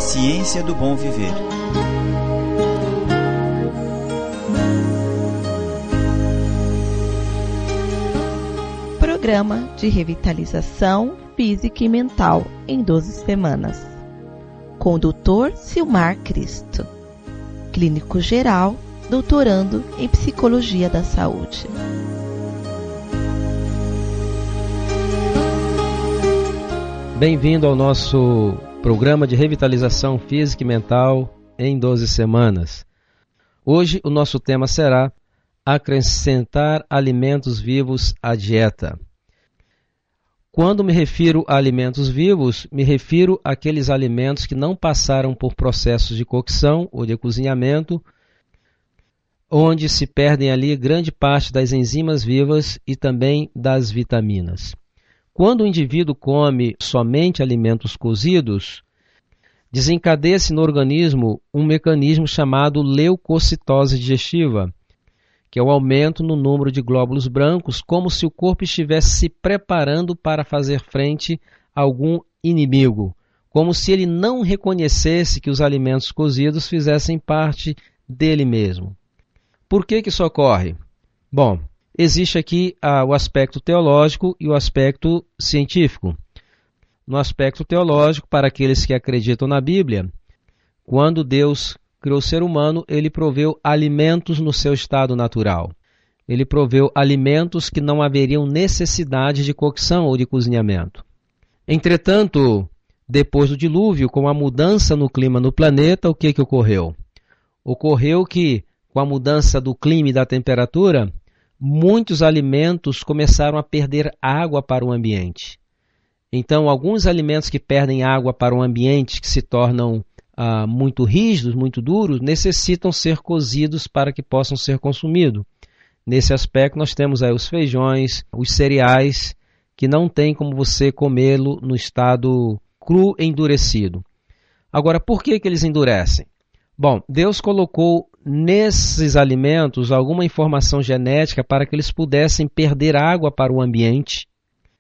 Ciência do Bom Viver. Programa de revitalização física e mental em 12 semanas. Com o Dr. Silmar Cristo, clínico geral, doutorando em Psicologia da Saúde. Bem-vindo ao nosso programa de revitalização física e mental em 12 semanas. Hoje o nosso tema será acrescentar alimentos vivos à dieta. Quando me refiro a alimentos vivos, me refiro àqueles alimentos que não passaram por processos de cocção ou de cozinhamento, onde se perdem ali grande parte das enzimas vivas e também das vitaminas. Quando o indivíduo come somente alimentos cozidos, desencadeia-se no organismo um mecanismo chamado leucocitose digestiva, que é o aumento no número de glóbulos brancos, como se o corpo estivesse se preparando para fazer frente a algum inimigo, como se ele não reconhecesse que os alimentos cozidos fizessem parte dele mesmo. Por que isso ocorre? Bom, existe aqui o aspecto teológico e o aspecto científico. No aspecto teológico, para aqueles que acreditam na Bíblia, quando Deus criou o ser humano, ele proveu alimentos no seu estado natural. Ele proveu alimentos que não haveriam necessidade de cocção ou de cozinhamento. Entretanto, depois do dilúvio, com a mudança no clima no planeta, o que ocorreu? Ocorreu que, com a mudança do clima e da temperatura, muitos alimentos começaram a perder água para o ambiente. Então, alguns alimentos que perdem água para o ambiente, que se tornam muito rígidos, muito duros, necessitam ser cozidos para que possam ser consumidos. Nesse aspecto, nós temos aí os feijões, os cereais, que não tem como você comê-lo no estado cru endurecido. Agora, por que eles endurecem? Bom, Deus colocou nesses alimentos alguma informação genética para que eles pudessem perder água para o ambiente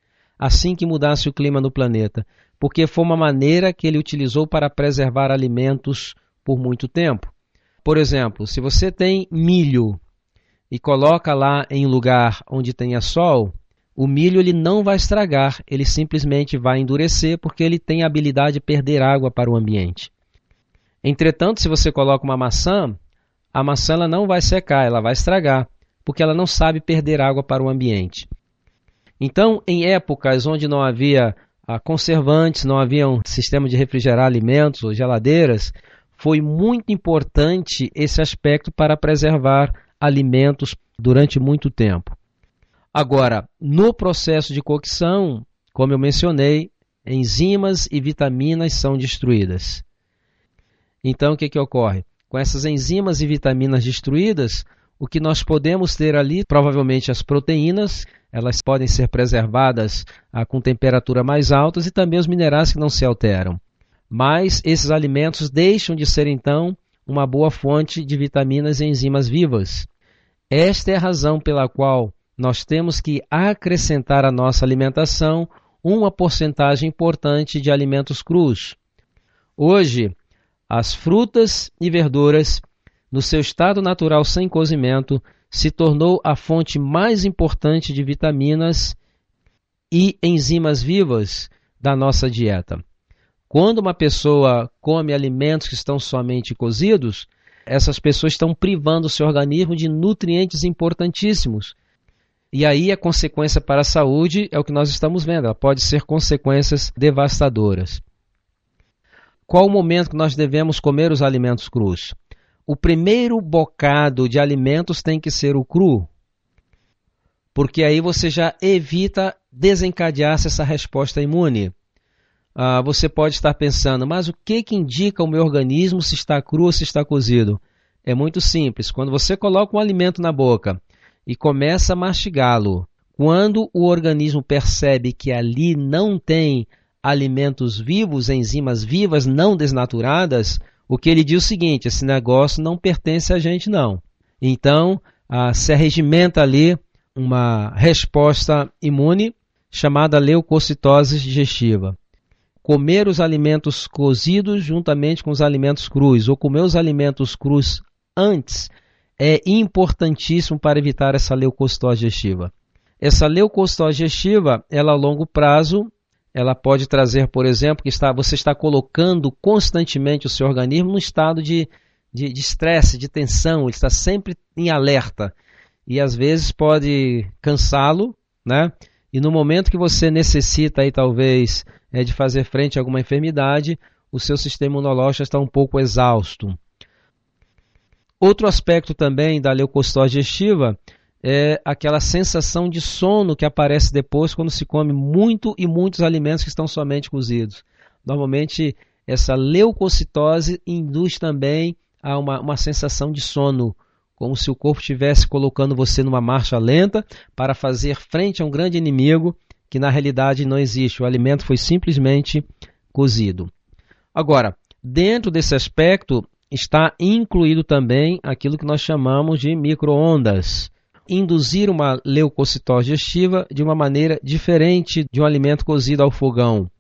assim que mudasse o clima no planeta, porque foi uma maneira que ele utilizou para preservar alimentos por muito tempo. Por exemplo, se você tem milho e coloca lá em um lugar onde tenha sol, o milho ele não vai estragar, ele simplesmente vai endurecer porque ele tem a habilidade de perder água para o ambiente. Entretanto, se você coloca uma maçã, a maçã ela não vai secar, ela vai estragar, porque ela não sabe perder água para o ambiente. Então, em épocas onde não havia conservantes, não havia um sistema de refrigerar alimentos ou geladeiras, foi muito importante esse aspecto para preservar alimentos durante muito tempo. Agora, no processo de cocção, como eu mencionei, enzimas e vitaminas são destruídas. Então, o que ocorre? Com essas enzimas e vitaminas destruídas, o que nós podemos ter ali, provavelmente as proteínas, elas podem ser preservadas com temperatura mais altas e também os minerais que não se alteram. Mas esses alimentos deixam de ser, então, uma boa fonte de vitaminas e enzimas vivas. Esta é a razão pela qual nós temos que acrescentar à nossa alimentação uma porcentagem importante de alimentos crus. Hoje, as frutas e verduras, no seu estado natural sem cozimento, se tornou a fonte mais importante de vitaminas e enzimas vivas da nossa dieta. Quando uma pessoa come alimentos que estão somente cozidos, essas pessoas estão privando o seu organismo de nutrientes importantíssimos. E aí a consequência para a saúde é o que nós estamos vendo, ela pode ser consequências devastadoras. Qual o momento que nós devemos comer os alimentos crus? O primeiro bocado de alimentos tem que ser o cru, porque aí você já evita desencadear essa resposta imune. Você pode estar pensando, mas o que indica o meu organismo se está cru ou se está cozido? É muito simples, quando você coloca um alimento na boca e começa a mastigá-lo, quando o organismo percebe que ali não tem alimentos vivos, enzimas vivas não desnaturadas, o que ele diz é o seguinte, esse negócio não pertence a gente não. Então, se arregimenta ali uma resposta imune chamada leucocitose digestiva. comer os alimentos cozidos juntamente com os alimentos crus, ou comer os alimentos crus antes, é importantíssimo para evitar essa leucocitose digestiva. Essa leucocitose digestiva, ela a longo prazo, ela pode trazer, por exemplo, que você está colocando constantemente o seu organismo num estado de estresse, de tensão, ele está sempre em alerta. E às vezes pode cansá-lo, né? E no momento que você necessita aí, talvez, de fazer frente a alguma enfermidade, o seu sistema imunológico está um pouco exausto. Outro aspecto também da leucocitose digestiva é aquela sensação de sono que aparece depois quando se come muito e muitos alimentos que estão somente cozidos. Normalmente, essa leucocitose induz também a uma sensação de sono, como se o corpo estivesse colocando você numa marcha lenta para fazer frente a um grande inimigo que na realidade não existe. O alimento foi simplesmente cozido. Agora, dentro desse aspecto está incluído também aquilo que nós chamamos de micro-ondas. Induzir uma leucocitose digestiva de uma maneira diferente de um alimento cozido ao fogão.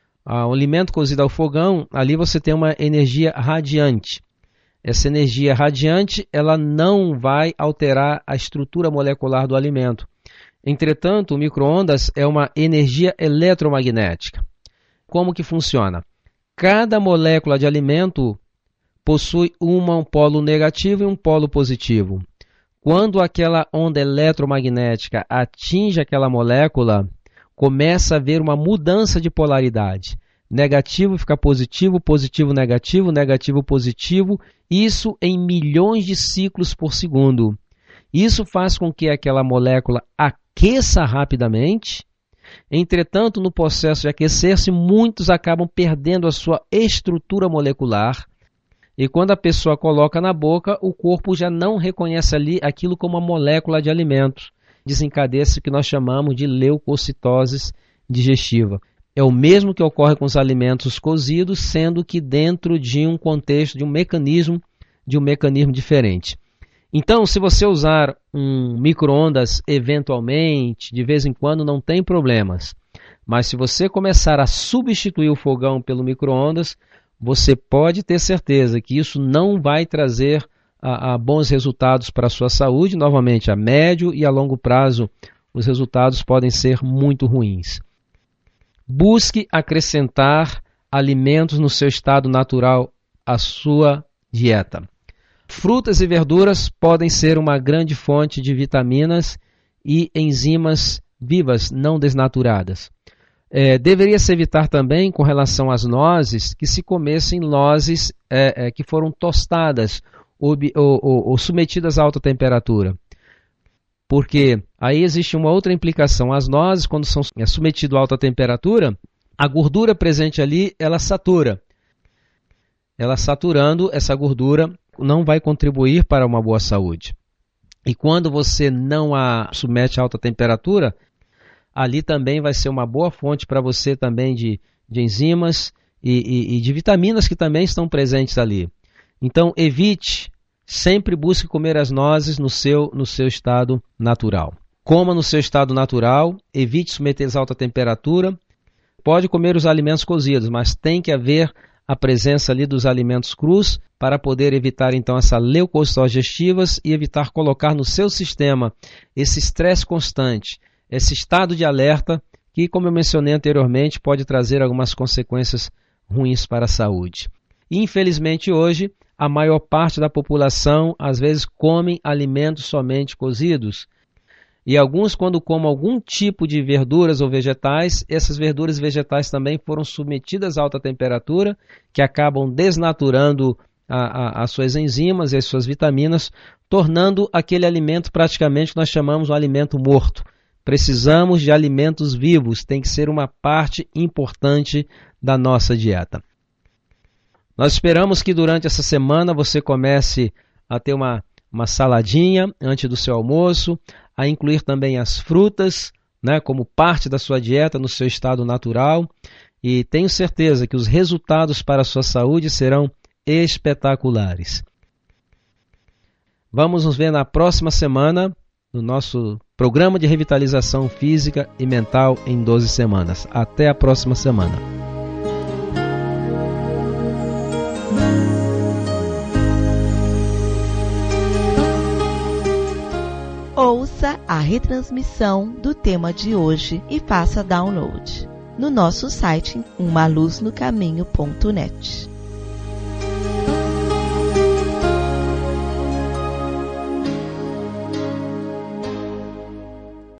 O alimento cozido ao fogão, ali você tem uma energia radiante. Essa energia radiante, ela não vai alterar a estrutura molecular do alimento. Entretanto, o micro-ondas é uma energia eletromagnética. Como que funciona? Cada molécula de alimento possui um polo negativo e um polo positivo. Quando aquela onda eletromagnética atinge aquela molécula, começa a haver uma mudança de polaridade. Negativo fica positivo, positivo, negativo, negativo, positivo. Isso em milhões de ciclos por segundo. Isso faz com que aquela molécula aqueça rapidamente. Entretanto, no processo de aquecer-se, muitos acabam perdendo a sua estrutura molecular. E quando a pessoa coloca na boca, o corpo já não reconhece ali aquilo como uma molécula de alimento. Desencadeia-se o que nós chamamos de leucocitose digestiva. É o mesmo que ocorre com os alimentos cozidos, sendo que dentro de um contexto, de um mecanismo diferente. Então, se você usar um micro-ondas eventualmente, de vez em quando, não tem problemas. Mas se você começar a substituir o fogão pelo micro-ondas, você pode ter certeza que isso não vai trazer bons resultados para a sua saúde. Novamente, a médio e a longo prazo, os resultados podem ser muito ruins. Busque acrescentar alimentos no seu estado natural à sua dieta. Frutas e verduras podem ser uma grande fonte de vitaminas e enzimas vivas, não desnaturadas. Deveria-se evitar também, com relação às nozes, que se comessem nozes que foram tostadas ou submetidas a alta temperatura. Porque aí existe uma outra implicação. As nozes, quando são submetidas a alta temperatura, a gordura presente ali, ela satura. Ela saturando, essa gordura não vai contribuir para uma boa saúde. E quando você não a submete a alta temperatura, ali também vai ser uma boa fonte para você também de enzimas e de vitaminas que também estão presentes ali. Então, evite, sempre busque comer as nozes no seu estado natural. Coma no seu estado natural, evite submeter-as a alta temperatura. Pode comer os alimentos cozidos, mas tem que haver a presença ali dos alimentos crus para poder evitar então essa leucocitose digestivas e evitar colocar no seu sistema esse estresse constante, esse estado de alerta que, como eu mencionei anteriormente, pode trazer algumas consequências ruins para a saúde. Infelizmente hoje, a maior parte da população às vezes come alimentos somente cozidos. E alguns, quando comem algum tipo de verduras ou vegetais, essas verduras e vegetais também foram submetidas a alta temperatura, que acabam desnaturando as suas enzimas e as suas vitaminas, tornando aquele alimento praticamente que nós chamamos um alimento morto. Precisamos de alimentos vivos, tem que ser uma parte importante da nossa dieta. Nós esperamos que durante essa semana você comece a ter uma saladinha antes do seu almoço, a incluir também as frutas, né, como parte da sua dieta no seu estado natural, e tenho certeza que os resultados para a sua saúde serão espetaculares. Vamos nos ver na próxima semana no nosso programa de revitalização física e mental em 12 semanas. Até a próxima semana. retransmissão do tema de hoje e faça download no nosso site umaluznoccaminho.net.